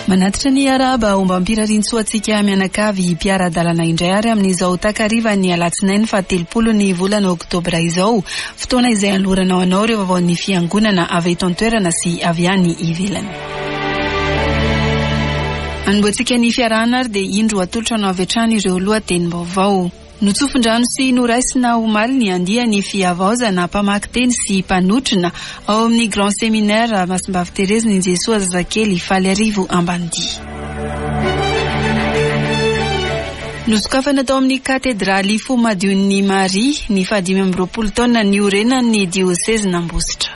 Manatitra ny araba omba ampirarintsoantsika mianakavy mpiara-dalana indray ary amin'izao takariva ny alatsinainy 30 ny volana oktobra izao, fotoana izay aloranao anao ireo vaovao ny fiangonana avy eto an-toerana sy avy any ivelany. Anomboantsika ny fiarahana ary dia indro atolotra no avy hatrany ireo lohatenim-baovao. Notsofindrano sy noraisina omaly ny andia ny fiavaozana mpamaky teny sy mpanotrina ao amin'ny Grand Séminaire Masimbavy Thérèse ny Jesoa Zazakely Faly Arivo Ambanidia. Nosokafana tao amin'ny katedraly Fomadion'ny Maria ny 520 taona ny orenan'ny diosèse n'Ambositra.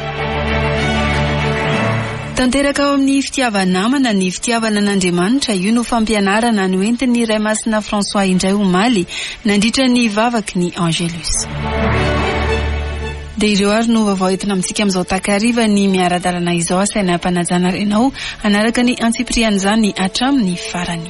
Tanteraka ao amin'ny fitiavanamana ny fitiavana n'Andriamanitra, io no fampianarana no entin'ny Ray Masina François indray omaly nandritra ny vavaky ny Angelus. Dia ireo ary no vaovao entina amintsika amin'izao takariva ny miara-dalana izao asaina ampanajana renao anaraka ny Antsipriana izany hatramin'ny farany.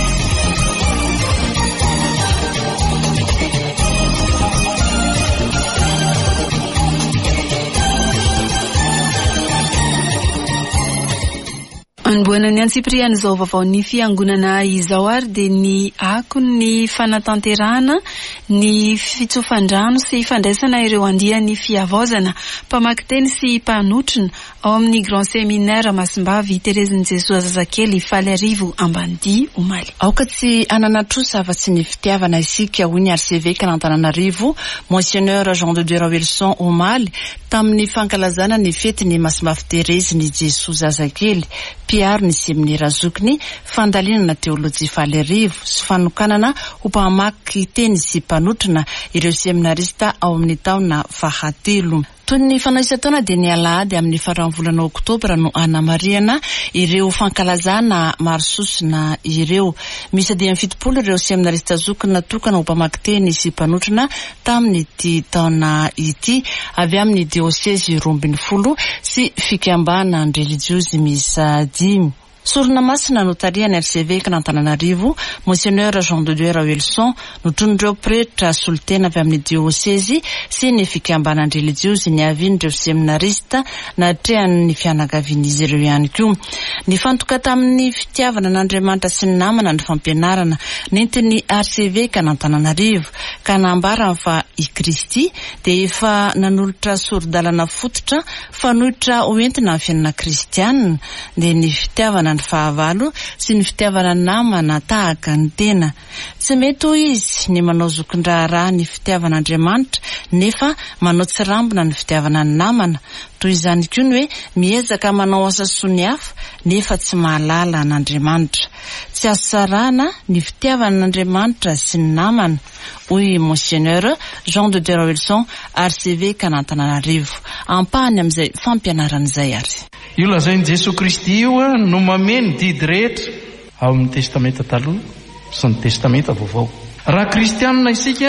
Anboana ny Antsipriana izao vaovao ny fiangonana izao ary dia ny akony fanatanterahana, ny fitsofandrano sy fandraisana ireo andia ny fiavaozana mpamaky teny sy mpanotrina ao amin'ny Grand Séminaire Masimbavy Thérèse ny Jesoa Zazakely Faly Arivo Ambanidia omaly. Aoka tsy ananatrosa afa-tsy ny fitiavana isika hoy ny arcevêque n'Antananarivo Monseigneur Jean de Dieu Wilson omaly tamin'ny fankalazana ny fety ny Masimbavy Thérèse ny Jesoa Zazakely piaro ny seminaira zokiny fandalinana teolojia Faly Arivo sy fanokanana ho mpamaky teny sy mpanotrina ireo seminarista ao amin'ny taona 13. Toy ny fanaisa-taona dia ny alahady amin'ny 1 volana oktobra no anamariana ireo fankalazana marososina ireo. Misy dia 70 ireo seminarista zokiny natokana ho mpamaky teny sy mpanotrina tamin'ity taona ity avy amin'ny diosèse 12 sy fikambana religiozy misa 10. Sorona masina notariany arcevêque n'Antananarivo Monseigneur Jean de Dieu Wilson notondreo pretra solitena avy amin'ny diosèse sy ny fikambanany religiozy ny avin'ireo seminarista natrehan'ny fianakavian'izy ireo ihany koa. Ny fantoka tamin'ny fitiavana n'Andriamanitra sy ny namana ny fampianarana nentin'ny arcevêque n'Antananarivo ka nambara fa i Kristy dia efa nanolotra sorodalana fototra fanohitra hoentina amin'ny fiainana kristianina dia ny fitiavana ny fahavalo sy ny fitiavana namana tahaka ny tena. Tsy mety ho izy ny manao zokin-draharaha ny fitiavan'Andriamanitra nefa manao tsirambina ny fitiavana ny namana. Toy izany koa ny hoe miezaka manao asa sony hafa nefa tsy mahalala n'Andriamanitra. Tsy asarana ny fitiavan'Andriamanitra sy ny namana hoy Monseigneur Jean de Dieu Wilson arcevêque n'Antananarivo ampahany amin'izay fampianaran'izay ary. Io lazain'i Jesosy Kristy io no mameno didy rehetra ao amin'ny testamenta taloha sy ny testamenta vaovao. Raha kristianina isika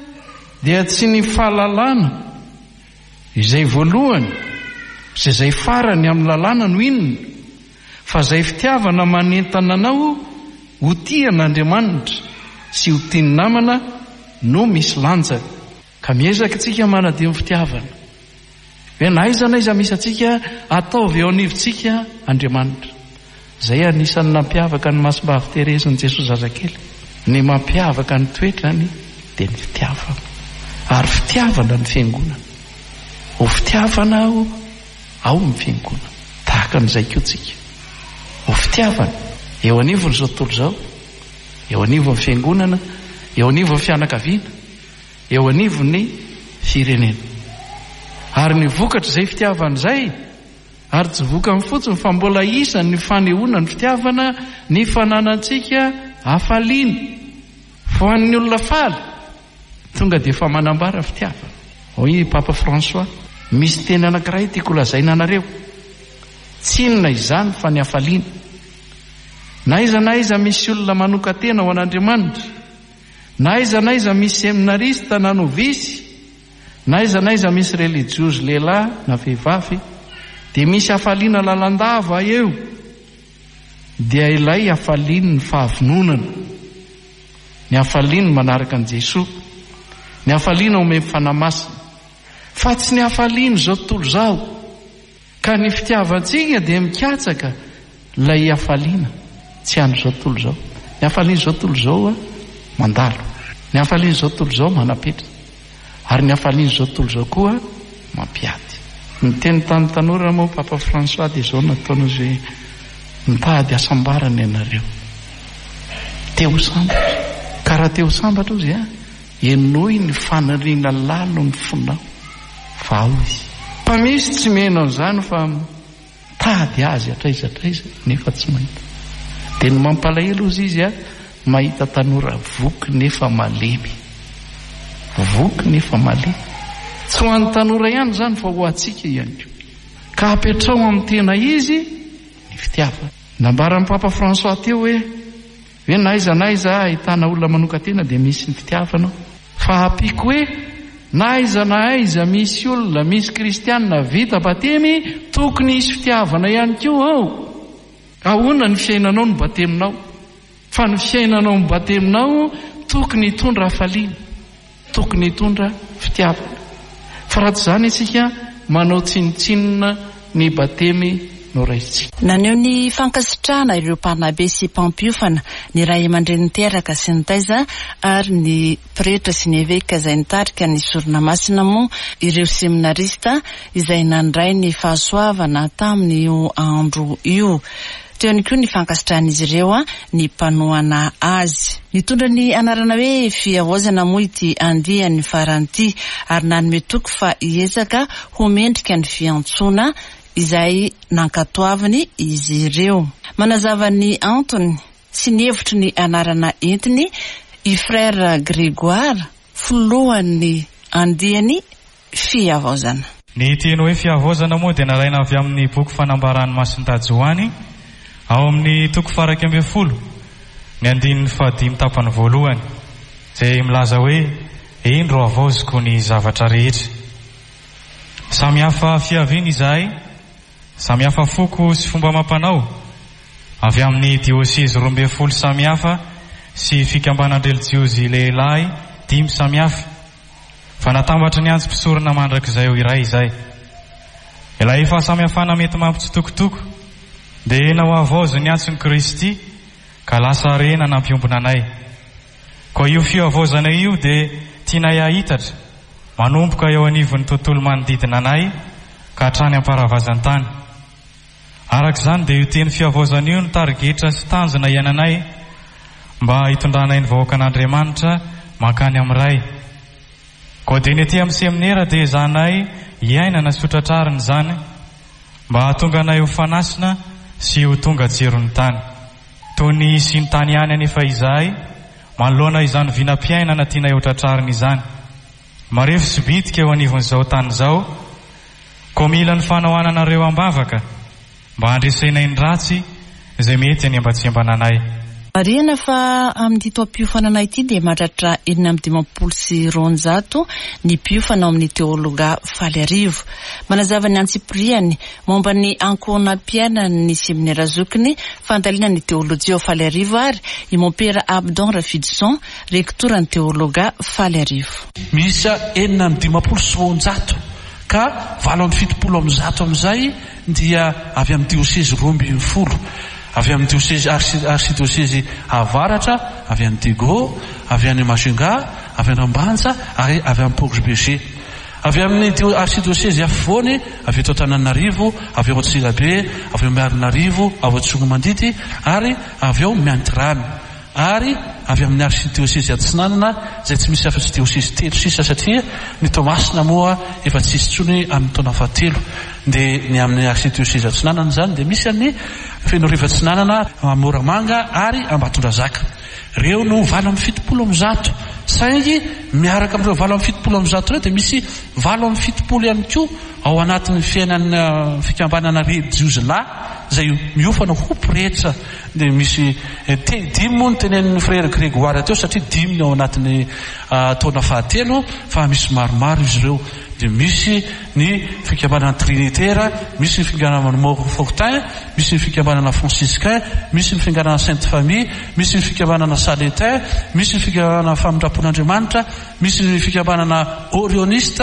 dia tsy ny fahalalana izay voalohany sy izay farany amin'ny lalàna no inona fa izay fitiavana manentana anao ho tian'Andriamanitra sy ho tiany namana no misy lanja. Ka miezaka tsika manadio ny fitiavana. Hoe naiza misy atsika ataovy eo anivontsika Andriamanitra. Zay anisan'ny nampiavaka ny Masimbavy Thérèse ny Jesoa Zazakely. Ny mampiavaka ny toetrany dia ny fitiavana. Ary fitiavana ny fiangonana. Ho fitiavana ao ny fiangonana. Tahaka an'izay koa tsika. Ho fitiavana eo anivon'izao tontolo izao, eo anivon'ny fiangonana, eo anivon'ny fianakaviana, eo anivon'ny firenena. Ary ny vokatra izay fitiavana izay, ary tsy vokany fotsiny fa mbola isan'ny fanehoana ny fitiavana ny fananantsika hafaliana. Fa ho an'ny olona faly tonga dia efa manambara fitiavana. Hoy Papa François, misy teny anankiray tiako lazaina anareo. Tsy inona izany fa ny hafaliana. Naiza misy olona manoka tena ho an'Andriamanitra, naiza misy seminarista na novisy, naiza misy religiozy lehilahy na vehivavy, dia misy hafaliana lalandava eo, dia ilay hafaliana ny fahavononana, ny hafaliana manaraka an' Jesosy, ny hafaliana omeny fanamasina. Fa tsy ny hafaliana izao tontolo izao, ka ny fitiavantsika dia mikatsaka lay hafaliana tsy andro zao tontolo zao. Ny hafaliana zao tontolo zao mandalo, ny hafaliana zao tontolo zao manapetra, ary ny hafaliana zao tontolo zao koa mampiady. Ny teny tany tanora moa Papa François dia zao nataony zay mitady asambarany ianareo teo sambatra, karaha teo sambatra ozy enoy ny fanariana lalo ny fonao fa ozy fa misy tsy menao zany fa tady azy atraizatraiza nefa tsy mahita. Dia ny mampalahelo ozy izy mahita tanora voky nefa malemy, voky nefa malemy. Tsy ho an'ny tanora ihany zany fa ho atsika ihany koa. Ka apetrao amin'ny tena izy ny fitiavana. Nambaran'ny Papa François teo hoe naiza ahitana olona manoka tena dia misy ny fitiavana. Fa apiko hoe naiza misy olona, misy kristianina vita batemy, tokony hisy fitiavana ihany koa ao. Ahoana ny fiainanao ny bateminao? Fa ny fiainanao ny bateminao tokony hitondra hafaliana, tokony hitondra fitiavana. Fa raha tsy zany isika manao tsinitsinina ny batemy no raisitsika. Naneo ny fankasitrahana ireo Barnabe sy mpampiofana, ny ray aman-dreny teraka sy ny taiza ary ny pretra sy ny eveka izay nitarika ny sorona masina moa ireo seminarista izay nandray ny fahasoavana tamin'io andro io. Teo ihany koa ny fankasitrahan'izy ireo ny mpanohana azy. Nitondra ny anarana hoe fiavozana moa ity andiany faranty ary nanome toko fa hiezaka ho mendrika ny fiantsona izay nankatoavany izy ireo. Manazava ny antony sy ny hevitry ny anarana entiny i frère Grégoire folohan'ny andiany fiavozana. Ny teny hoe fiavozana moa dia naraina avy amin'ny boky fanambarany Masindahy Joany ao amin'ny toko 112 ny andininy 5 tapany voalohany izay milaza hoe indro avoziko ny zavatra rehetra. Samy hafa fiaviana izahay, samy hafa foko sy fomba mampanao avy amin'ny diocese 12 samy hafa sy fikambanana religiozy lehilahy 5 samy hafa. Fa natambatra ny antso-pisorona mandrakizay ho iray izay. Ilay efa samy hafana mety mampitsitokotoko dia ena ho avozo ny antson'i Kristy ka lasa rena nampiombona anay. Koa io fiavozana io dia tianay ahitatra manomboka eo anivon'ny tontolo manodidina anay ka hatrany am-paravazan-tany. Arak'izany dia io teny fiavozana io ny tarigetra sy tanjona iananay mba hitondranay ny vahoaka an'Andriamanitra mankany amin'ray. Koa dia ny etỳ amin'ny seminera dia zanay hiainana sotratrariny zany mba hahatonga anay ho fanasina sy ho tonga jerony tany. Toy ny sy ny tany ihany anefa izahay manoloana izany vinam-piainana tianay ho tratrariny izany. Marefo sy bitika eo anivon'izao tany izao, koa mila ny fanahoananareo ambavaka mba handresenay ny ratsy izay mety any ambatsembananay. Marihana fa amin'ny toam-piofanana ity dia mahatratra 720 ny mpiofana amin'ny teologa faly arivo. Manazava ny Antsipriany momba ny ankohonam-piainany ny seminera zokiny fandalina ny teolojia faly arivo ary i Mompera Abdon Rafidson rektora ny teologa faly arivo. Misy 720 ka 770 amin'izay dia avy amin'ny diocese 12, avy amin'ny diocese archidiocese Avaratra, avy amin'ny Digo, avy amin'ny Majunga, avy amin'ny Ambanja ary avy amin'ny Port-Berger. Avy amin'ny archidiocese afovoany, avy eto Antananarivo, avy ao Antsirabe, avy ao Marinarivo, avy ao Tsongamandity ary avy ao Miantiramy. Ary avy amin'ny archidiocese Atsinanana izay tsy misy afa-tsy diocese telo sisa satria ny Tomasina moa efa tsy misy tsony amin'ny taona fahatelo. Dia ny amin'ny archidiocese Atsinanana zany dia misy amin'ny Feno Riva Atsinanana, Moramanga ary Ambatondrazaka. Reo no 770 saingy miaraka amin'ireo 770 reo dia misy 770 ihany koa ao anatin'ny fiainana fikambanana religiozy lahy izay miofana ho pretra. Dia misy 5 moa ny tenen'ny frère Grégoire teo satria 5 ao anatin'ny taona fahatelo fa misy maromaro izy ireo. Dia misy ny fikambanana trinitaire, misy ny fikambanana Montfortin, misy ny fikambanana franciscain, misy ny fikambanana Sainte Famille, misy ny fikambanana Saletin, misy ny fikambanana famindrapon'Andriamanitra, misy ny fikambanana orionista,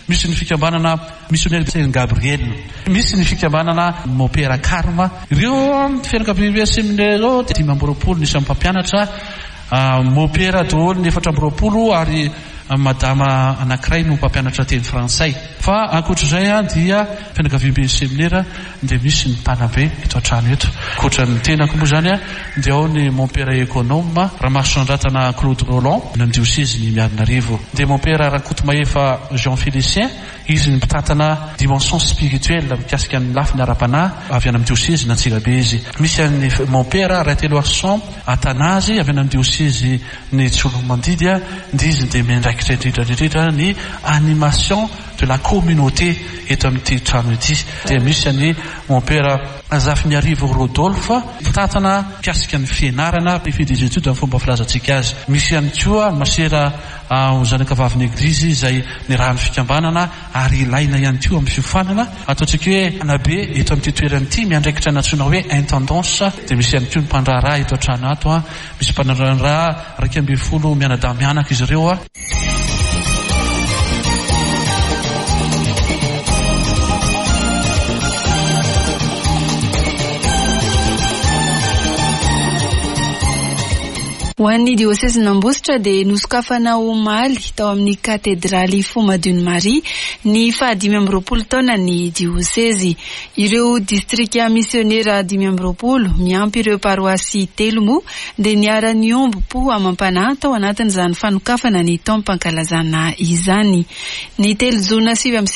misy ny fikambanana missionnaire Saint Gabriel, misy ny fikambanana Mopera Karma. Ireo fianakaviana seminaire 520 ny samy mpampianatra, Mopera daholo ny 420 ary madama anankiray no mpampianatra teny frantsay. Fa ankoatr'izay dia fianakaviana seminaire dia misy ny tanabe eto an-trano eto. Ankoatran'ny tenako moa zany dia ao ny mon père économe Ramasoandratana Claude Roland na diocèse ny Mianarivo, dia mon père Rakotomahefa Jean Félicien, izy ny mpitatana dimension spirituelle mikasika ny lafiny ara-panahy avy any amin'ny diocèse na Antsirabe izy. Misy any mon père Raitelo Arson Atanazy avy any amin'ny diocèse ny Tsolomandridy, dia izy dia mendraikitra indrindra ny animation de la communauté eto amin'ity trano ity. Dia misy any mon père Zafiniarivo Rodolphe, mpitatana mikasika ny fianarana PF des études amin'ny fomba filazantsika azy. Misy ihany koa masera zanakavaviny eglizy izay ny rahan'ny fikambanana ary ilaina ihany koa amin'ny fiofanana ataontsika hoe anabe eto amin'ity toerana ity miandraikitra natsoina hoe intendance. Dia misy ihany koa ny mpandraharaha eto an-trano ato, misy mpandraharaha 12 mianadamianaka izy ireo. Ho an'ny diocèse n'Ambositra dia nosokafana omaly tao amin'ny katedraly Fomadune Marie ny 520 taona ny diocèse. Ireo distrika misionera 520 miampy ireo paroasy 3 moa dia niara-ny ombo-po amampanahy tao anatin'izany fanokafana ny taom-pankalazana izany. Ny 3 jona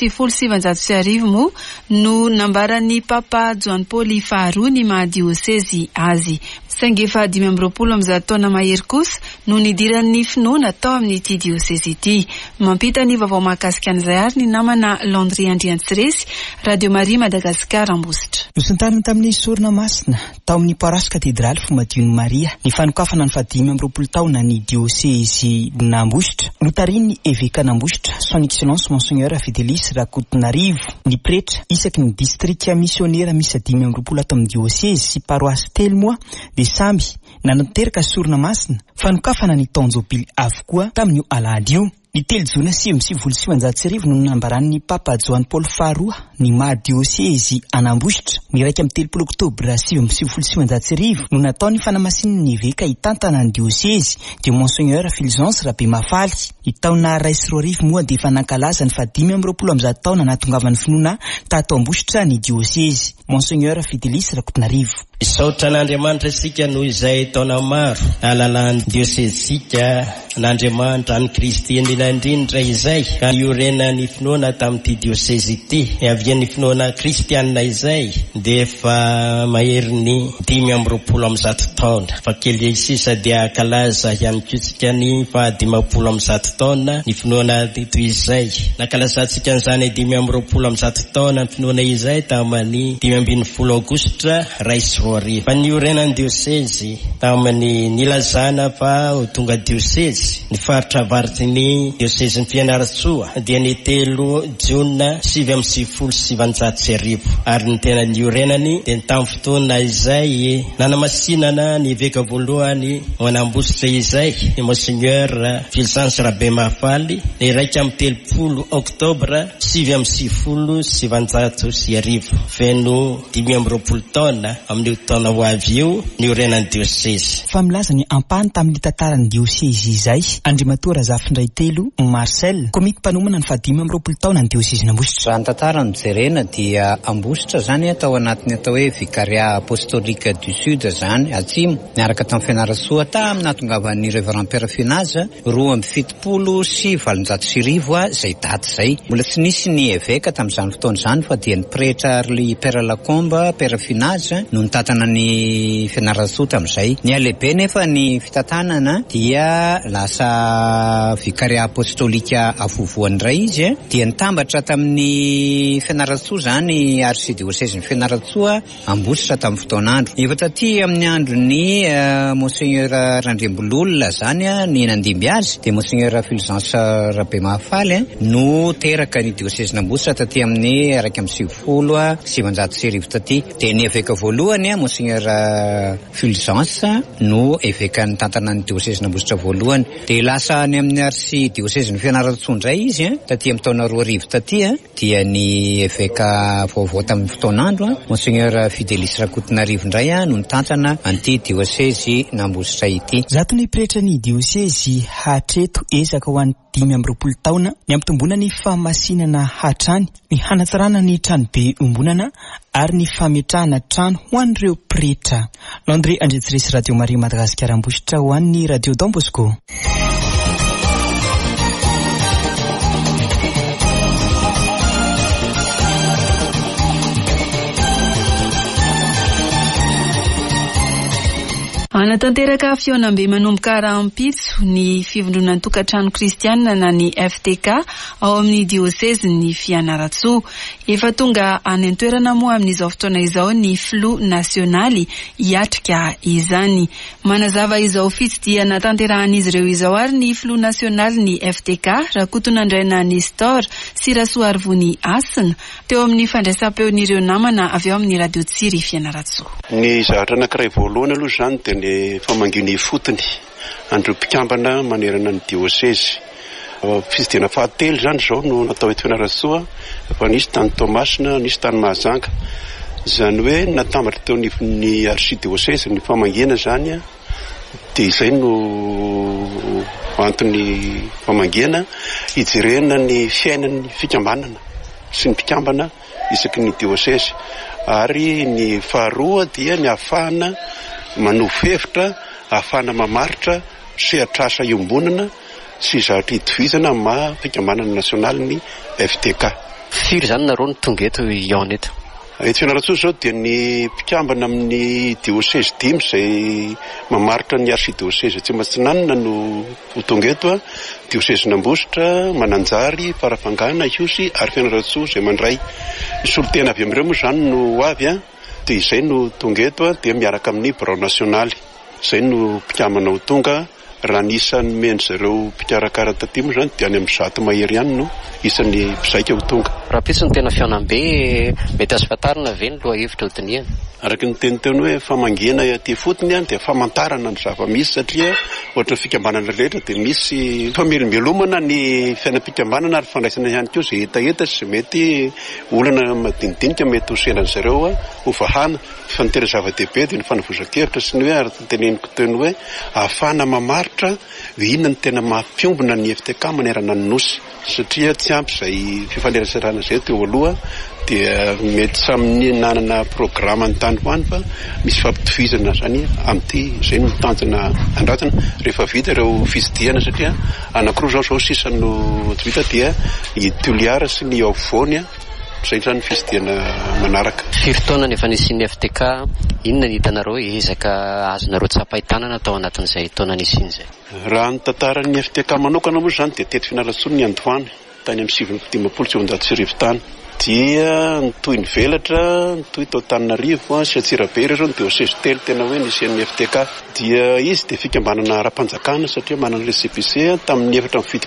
2017 moa no nambaran'ny Papa Joan Paul faharoa ny mahadiocèse azy. Saingy efa 520 amin'izao taona mahery kosa no nidiran'ny finoana tao amin'ity diocèse ity. Mampita ny vaovao mahakasika an'izay ary ny namana Landry Andriantsiresy, Radio Maria Madagasikara Ambositra. Nosantarina tamin'ny sorona masina tao amin'ny paroasy katedraly Fomadune Maria ny fanokafana ny 520 taona ny diocèse n'Ambositra. Notariny évêque n'Ambositra, son excellence Monseigneur Fidelis Rakotonarivo, ny pretra isaky ny distrika misionera misy 520 ato amin'ny diocèse sy paroasy 3 moa dia samby nanateraka sorona masina fanokafana ny taonjobily avokoa tamin'io alahady io. Ny 3 jona 2017 no nambaran'ny Papa Joan Paul faharoa ny mahadiocèse an'Ambositra. Ny 30 oktobra 2017 no nataony fanamasin'ny évêque hitantana ny diocèse dia Monseigneur Fulgence Rabemafaly. I taona 20 moa dia efa nankalaza ny 520 amin'izao taona nahatongavan'ny finoana tato Ambositra ny diocèse. Monseigneur Fidelis Rakotonarivo. Saotra n'Andriamanitra isika noho izay taona maro alalan'ny diocèsesika n'Andriamanitra any Kristy indrindra izay ka iorena ny finoana tamin'ity diocèse ity avian'ny finoana kristianina izay dia efa mahery ny 520 taona. Fa kely sisa dia kalaza ihany koa ny 520 taona ny finoana toy izay. Nakalazantsika an'izany 520 taona ny finoana izay tamin'ny 20 aogositra fa ny orenan'ny diocèse tamin'ny nilazana fa ho tonga diocèse ny faritra avaritry ny diocèse ny Fianaratsoa dia ny 3 jona 2017 ary ny tena ny orenany dia ny tamin'ny fotoana izay nanamasinana ny évêque voalohany ho an'Ambositra izay ny Monseigneur Fulgence Rabemafaly ny 30 oktobra 2017 feno 520 taona amin'ny taona ho avy eo ny orenan'ny diocèse. Fa milaza ny ampany tamin'ny tantaran'ny diocèse izay Andriamatora Zafindray Telo Marcel, komity mpanomana ny 520 taona ny diocèse n'Ambositra. Raha ny tantara ny jerena dia Ambositra zany atao anatiny atao hoe Vicaria Apostolique du Sud zany atsimo miaraka tamin'ny Fianarantsoa tamin'ny nahatongavan'ny Révérend Père Finaza 270 sy 700 zay daty zay. Mbola tsy nisy ny évêque tamin'izany fotoana izany fa dia ny pretra ary Père Lacombe Père Finaza no nitatana ny Fianarantsoa tamin'izay. Ny alehibe nefa ny fitantanana dia lasa Vicaria Apostolika avovoany iray izy dia nitambatra tamin'ny Fianarantsoa zany archidiocèse ny Fianarantsoa Ambositra tamin'ny fotoan'andro. Efa taty amin'ny andro ny Monseigneur Randrembololona zany ny nandimby azy dia Monseigneur Fulgence Rabemafaly no teraka ny diocèse n'Ambositra taty amin'ny 170 taty. Dia ny évêque voalohany Monseigneur Fulgence no évêque ny tantana ny diocèse n'Ambositra voalohany. Dia lasa any amin'ny Arsi diocèse ny Fianarantsoa indray izy taty amin'ny taona 2000 taty dia ny évêque vaovao tamin'ny fotoan'andro Monseigneur Fidelis Rakotonarivo indray no nitantana anty diocèse n'Ambositra ity. Zato ny pretra ny diocèse hatreto ezaka ho an'ny 520 taona ny ampitomboana ny fahamasinana hatrany, ny hanatsarana ny trano be ombonana ary ny fametrahana trano ho an'ireo pretra. Landré Andretsiretsy Radio Maria Madagasikara Ambositra ho an'ny Radio Don Bosco. Anatanteraka fionambe manomboka rahampitso ny fivondronan'ny tokantrano kristianina na ny FTK ao amin'ny diocèse ny Fianarantsoa. Efa tonga any an-toerana moa amin'izao fotoana izao ny flou nasionaly hiatrika izany. Manazava izao fitsidiana natanterahan'izy ireo izao ary ny flou nasionaly ny FTK Rakotonandraina Nestor sy Rasoarivony Asina teo amin'ny fandraisam-peon'ireo namana avy ao amin'ny radio Tsiri Fianarantsoa. Ny zavatra anankiray voalohany aloha zany dia ny famanginy fotony andro mpikambana manerana ny diocèse. Fitsidiana fahatelo zany zao no natao eto Fianarantsoa, fa nisy tany Tomasina, nisy tany Mahajanga. Zany hoe natambatra teo ny archidiocèse ny famangina zany dia izay no antony famangina hijerena ny fiainan'ny fikambanana sy ny mpikambana isaky ny diocèse. Ary ny faharoa dia ny ahafahana manofevitra, ahafahana mamaritra sehatrasa iombonana sy zavatra hitovizana ma fikambanana nasionaly ny FTK. Firy zany nareo ny tonga eto iaona eto? Eto Fianarantsoa zao dia ny mpikambana amin'ny diocèse 5 izay mamaritra ny archidiocèse Tsimbatsinanana no tonga eto diocèse n'Ambositra, Mananjary, Farafangana, Iosy ary Fianarantsoa izay mandray. Solotena avy amin'ireo moa zany no avy dia izay no tonga eto dia miaraka amin'ny birao nasionaly. Izay no mpikambana ho tonga raha ny isan'ny mendry zareo mpikarakara taty moa zany dia any amin'ny 100 mahery ihany no isan'ny mpizaika ho tonga. Raha pitso ny tena fiaonam-be mety azo fatarina ve ny loha hevitra ho diniana? Araky ny teniteny hoe famangina aty fotony dia famantarana ny zava-misy satria ohatra ny fikambanana rehetra dia misy famelomelomana ny fiainam-pikambanana ary fandraisana ihany koa izay hetaheta sy mety olana madinidinika mety ho senany zareo ho vahana. Fa ny tena zava-dehibe dia ny fanovozan-kevitra sy ny hoe ary teneniko teny hoe ahafahana mamaritra hoe inona ny tena mampiombona ny FTK manerana ny nosy satria tsy ampy izay fifanerasarana izay teo aloha dia mety samy nanana programa ny tany hoany fa misy fampitovizana zany amin'ity izay no tanjona andratana rehefa vita ireo fitsidiana satria anankiroa zao sisa no vita dia ny Toliara sy ny Aovoany izay zany fitsidiana manaraka. Firy taona nefa nisian'ny FTK, inona ny hitanareo ezaka azonareo tsapahitanana tao anatin'izay taona nisiany izay? Raha ny tantaran'ny FTK manokana moa zany dia teto Fianarantsoa ny Andohany tany amin'ny 750 tany. Dia nitoy ny velatra, nitoy tao Antananarivo sy Antsirabe ireo zao ny diocèse telo tena hoe nisian'ny FTK. Dia izy dia fikambanana ara-panjakana satria manana récépissé tamin'ny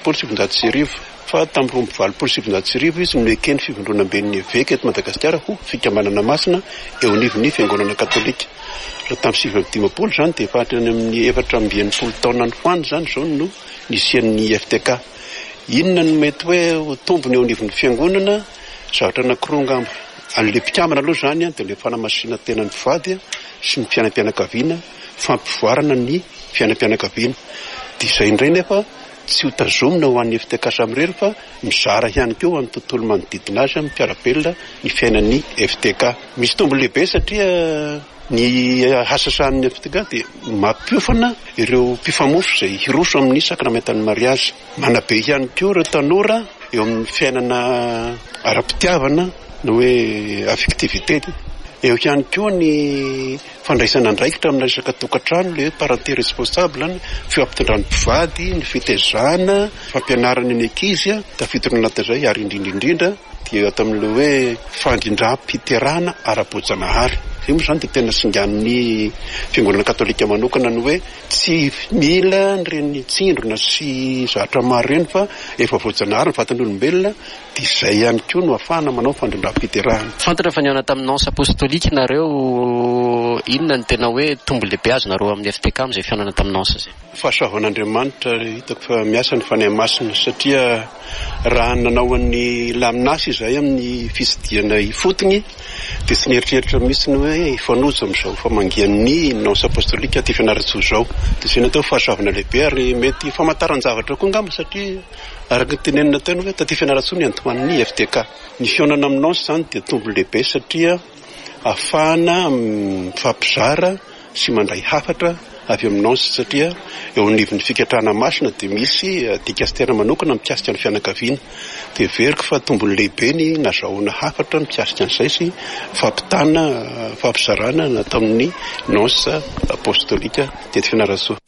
770 fa tamin'ny 720 izy no ekeny fivondronam-ben'ny évêque eto Madagasikara ho fikambanana masina eo anivon'ny fiangonana katolika. Raha tamin'ny 750 zany dia efa hatrany amin'ny 490 taona ny hoany zany zao no nisian'ny FTK. Inona no mety hoe ho tombony eo anivon'ny fiangonana? Zavatra anankiroa angamba. An'ilay mpikambana aloha zany dia ilay fanamasinana tena ny mpivady sy ny fiainam-pianakaviana, fampivoarana ny fiainam-pianakaviana. Dia izay indray nefa tsy ho tazomina ho an'ny FTK samirery fa mizara ihany koa amin'ny tontolo manodidina azy mipiarabelona ny fiainan'ny FTK. Misy tombony lehibe satria ny hasasan'ny FTK dia mampiofana ireo mpifamofo izay hiroso amin'ny sakramentan'ny mariazy. Manabe ihany koa ireo tanora eo amin'ny fiainana ara-pitiavana na hoe affectivité. Eo ihany koa ny fandraisana andraikitra amin'ny resaka tokantrano le parenté responsable, fiampitondran'ny mpivady, ny fitezana, fampianarana ny ankizy, tafiditra anatin'izay ary indrindra dia atao amin'ilay hoe fandrindram-piterana ara-boajanahary. Io moa zany dia tena singan'ny fiangonana katolika manokana ny hoe tsy mila nireny tsindrona sy zavatra maro reny fa efa voajanahary ny vatan'olombelona dia izay ihany koa no ahafahana manao fandrindram-piterahana. Fantatra fa niona tamin'ny ansa apostolika nareo inona ny tena hoe tombo lehibe azy nareo amin'ny FTK amin'izay fianana tamin'ny ansa zay? Fahasoavan'Andriamanitra hitako fa miasa ny fanahy masina satria raha nanao an'ny laminasy izay amin'ny fitsidiana ifotony dia tsy nieritreritra mihitsy ny hoe ifanojo amin'izao famangian'ny ansa apostolika ty fianaratsoa izao. Dia izay natao fahasoavana lehibe ary mety famantaran-javatra koa ngamba satria araka ny tenenina tena hoe taty fianaratsoa ny antoan'ny FTK. Ny fiaonana amin'ny ansa zany dia tombo lehibe satria ahafahana mifampizara sy mandray hafatra avy amin'ny ansa satria eo anivon'ny fikatrahana masina dia misy dikastera manokana mikasika ny fianakaviana. Dia veriko fa tombony lehibe ny nazahoana hafatra mikasika an'izay sy fampitana fampizarana natao amin'ny ansa apostolika teto Fianarantsoa.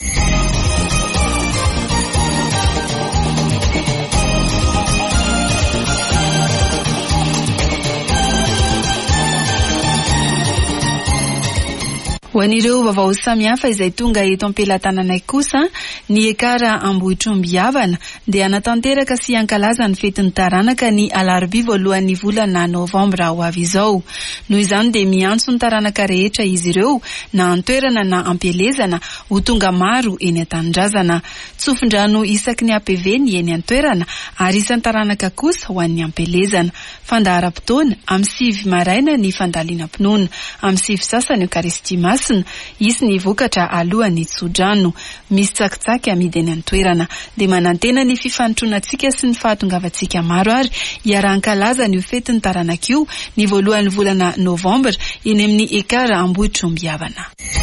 Ho an'ireo vaovao samihafa izay tonga eto am-pelatananay kosa, ny ekara Ambohitrombiavana dia anatanteraka sy ankalaza ny fetin'ny taranaka ny alarobia voalohan'ny volana Novambra ho avy izao. Noho izany dia miantso ny taranaka rehetra izy ireo na antoerana na ampelezana ho tonga maro eny an-tanindrazana. Tsofin-drano isaky ny APV-ny eny antoerana ary isan'ny taranaka kosa ho an'ny ampelezana. Fandaharam-potoana amin'ny 7 maraina ny fandaliana-pinoana, amin'ny 7 sasany Eukaristia masina, isy ny vokatra alohan'ny tsodrano. Misy tsakitsaky amidy eny antoerana dia manantena ny fifanotronantsika sy ny fahatongavantsika maro ary hiarahan-kalaza ny fetin'ny taranaka io ny voalohan'ny volana Novambra eny amin'ny ekara Ambohitrombiavana.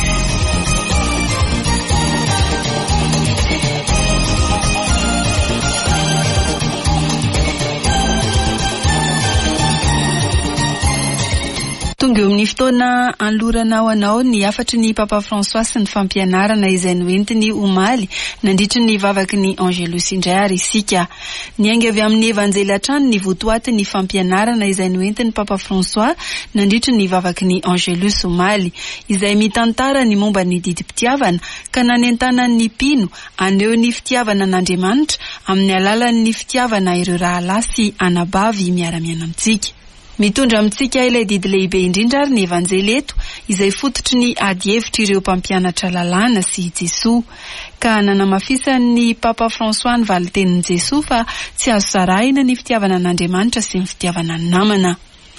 Tonga eo amin'ny fotoana anlorana ho anao ny afatry ny Papa François sy ny fampianarana izay noentiny omaly nandritry ny vavaky ny Angelus indray ary isika. Niainga avy amin'ny evanjely hatrany ny votoaty ny fampianarana izay noentiny Papa François nandritry ny vavaky ny Angelus omaly izay mitantara ny momba ny didim-pitiavana ka nanentana ny mpino aneo ny fitiavana n'Andriamanitra amin'ny alalan'ny fitiavana ireo rahalahy sy anabavy miara-miaina amintsika. Mitondra amintsika ilay didy lehibe indrindra ary ny evanjely eto izay fototry ny adievitra ireo mpampianatra lalàna sy Jesoa. Ka nanamafisany Papa François ny valitenin'i Jesoa fa tsy azo sarahina ny fitiavana n'Andriamanitra sy ny fitiavana ny namana.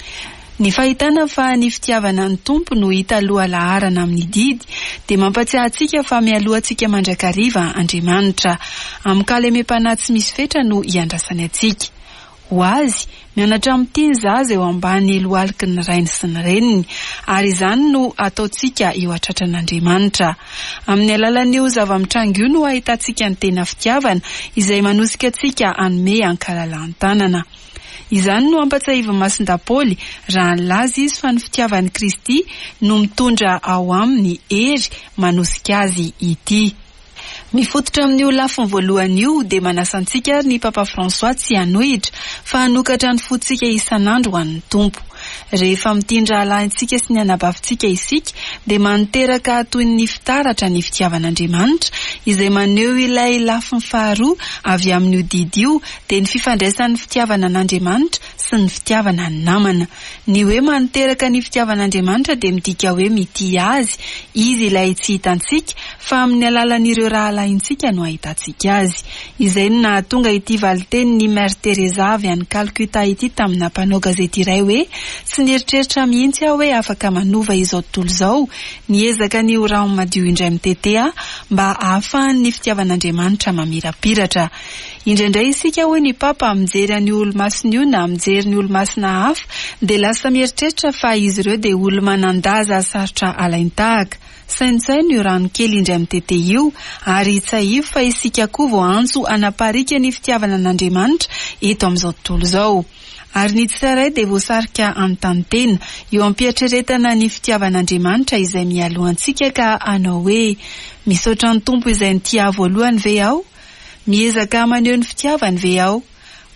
Ny fahitana fa ny fitiavana ny tompo no hita aloha laharana amin'ny didy dia mampatsiahy antsika fa mialoha antsika mandrakariva Andriamanitra. Amin'ny kalemem-panahy tsy misy fetra no hiandrasany antsika. Ho azy mianatra amin'ity zaza eo ambany loaliky ny rainy sy ny reniny ary izany no ataontsika eo atratran'Andriamanitra. Amin'ny alalan'io zava-mitrango io no ahitantsika ny tena fitiavana izay manosika antsika anome ankalalan-tanana. Izany no ampatsiahiva masin-dapoly raha nilaza izy fa ny fitiavan'i Kristy no mitondra ao aminy hery manosika azy ity. Mifototra amin'io lafiny voalohany io dia manasa antsika ny Papa François tsy hanohitra fa hanokatra ny fotsika isan'andro ho an'ny tompo. Rehefa mitindra alahintsika sy ny anabavintsika isika dia manteraka toy ny fitaratra ny fitiavan'Andriamanitra izay maneho ilay lafiny faharoa avy amin'io didy io dia ny fifandraisan'ny fitiavana n'Andriamanitra sy ny fitiavana ny namana. Ny hoe manteraka ny fitiavan'Andriamanitra dia midika hoe mity azy, izy ilay tsy hitantsika fa amin'ny alalan'ireo rahalahintsika no ahitantsika azy. Izay no nahatonga ity valiteny ny Mère Teresa avy any Calcutta ity tamin'ny nampanao gazety iray hoe tsy nieritreritra mihitsy aho hoe afaka manova izao tontolo izao, niezaka ny rano madio indray mitetea mba ahafahan'ny fitiavan'Andriamanitra mamirapiratra. Indraindray isika hoe ny Papa mijery any olo-masina io na mijery ny olo-masina hafa dia lasa mieritreritra fa izy ireo dia olo manandaza sarotra alaintahaka. Sainsainy io rano kely indray mitete io ary tsahivo fa isika koa vao antso anaparika ny fitiavana n'Andriamanitra eto amin'izao tontolo izao. Ary ny tsirairay dia voasarika amin'ny tantena eo am-piatreretana ny fitiavan'Andriamanitra izay mialohantsika ka anao hoe misaotra ny tompo izay ny tia voalohany ve aho? Miezaka maneho ny fitiavany ve aho?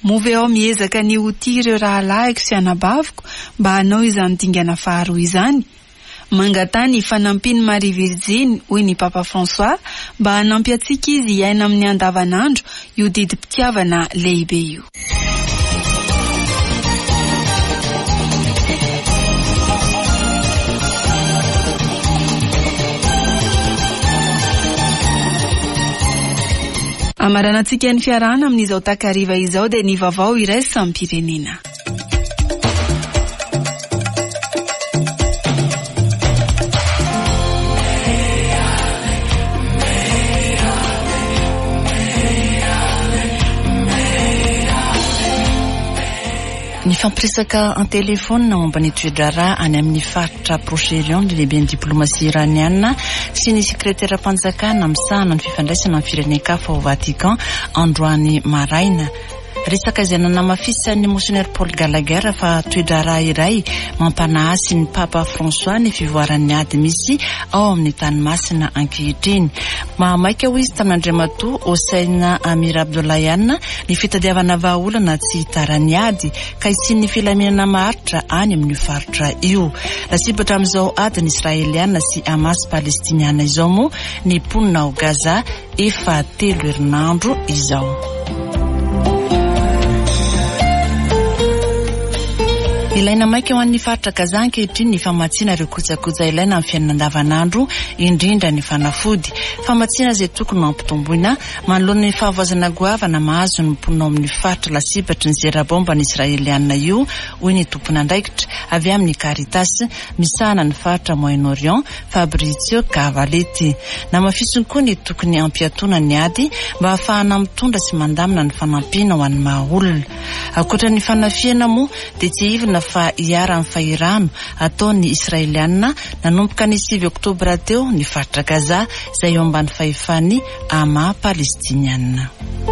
Movy ao miezaka ny oti ireo rahalahyko sy anabaviko mba hanao izany dingana faharoa izany. Mangatany fanampiny Marie Virgine hoy ny Papa François mba hanampy atsika izy iaina amin'ny andavanandro io didim-pitiavana lehibe io. Amaranantsika ny fiarahana amin'izao takariva izao dia ny vaovao iraisa amin'ny pirenena. Ny fampiresaka an-telefona momba ny toedrarà any amin'ny faritra Proche-Orient ny lehiben'ny diplomasia iraniana sy ny sekretera mpanjakana misahana ny fifandraisana amin'ny firenen-kafa ao Vatican androany maraina. Resaka izay nanamafisany Monseigneur Paul Gallagher fa toedrarà iray mampanahy ny Papa François ny fivoarany ady misy ao amin'ny tanomasina ankehitriny. Mahamaika ho izy tamin'Andriamatoa Hossein Amir Abdollahian ny fitadiavana vahaolana tsy tarany ady ka isian'ny filaminana maharitra any amin'ny faritra io. Lasibatra amin'izao adiny Israeliana sy Hamas Palestiniana izao moa ny ponina ao Gaza efa 3 herinandro izao. Ilaina maika ho an'ny faritra Gaza ankehitriny ny famatsiana ireo kojakoja ilaina amin'ny fiainana andavanandro indrindra ny fanafody. Famatsiana izay tokony mampitomboina manoloana ny fahavoazana goavana mahazo ny mponina amin'ny faritra lasibatra ny zera-bomba ny Israeliana io hoy ny tompona andraikitra avy amin'ny Caritas misahana ny faritra Moyen-Orient Fabrizio Cavaletti. Namafisiny koa ny tokony ampiatona ny ady mba ahafahana mitondra sy mandamina ny fanampiana ho an'ny mahaolona. Ankoatra ny fanafiana moa dia tsy ivona fa hiara amin'ny fahirano ataon'ny Israeliana nanomboka ny 9 Oktobra teo ny faritra Gaza izay eo ambany fahefan'ny Hamas Palestiniana.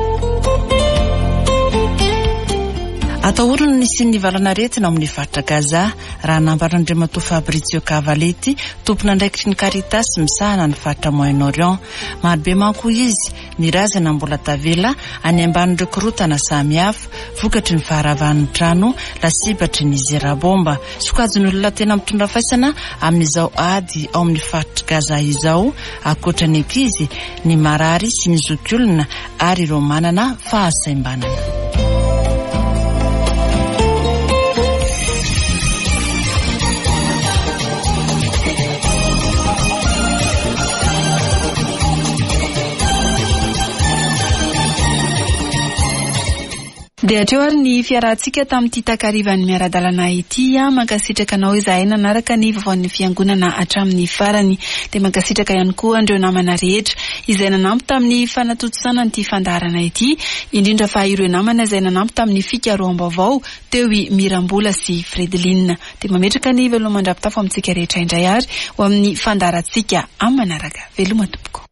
Atahorana ny sy ny valana retina amin'ny faritra Gaza raha nambaran'Andriamatoa Fabrizio Cavaletti tompona andraikitry ny Caritas misahana ny faritra Moyen-Orient. Marobe manko izy mirazana mbola tavela any ambanin'ireo korotana samihafa vokatry ny faharavan'ny trano lasibatry ny zera-bomba. Sokajin'olona tena mitondra faisana amin'izao ady ao amin'ny faritra Gaza izao ankoatra ny ankizy ny marary sy ny zokiolona ary ireo manana fahasaimbanana. Dia hatreo ary ny fiarahantsika tamin'ity takarivan'ny miaradalana ity mankasitraka anao izahay nanaraka ny vaovaon'ny fiangonana hatramin'ny farany dia mankasitraka ihany koa andreo namana rehetra izay nanampy tamin'ny fanatontosana n'ity fandaharana ity indrindra fa ireo namana izay nanampy tamin'ny fikaroam-baovao teo i Mirambola sy Fredeline dia mametraka ny veloma mandrapitafo amintsika rehetra indray ary ho amin'ny fandaharantsika amin'ny manaraka veloma tompoko.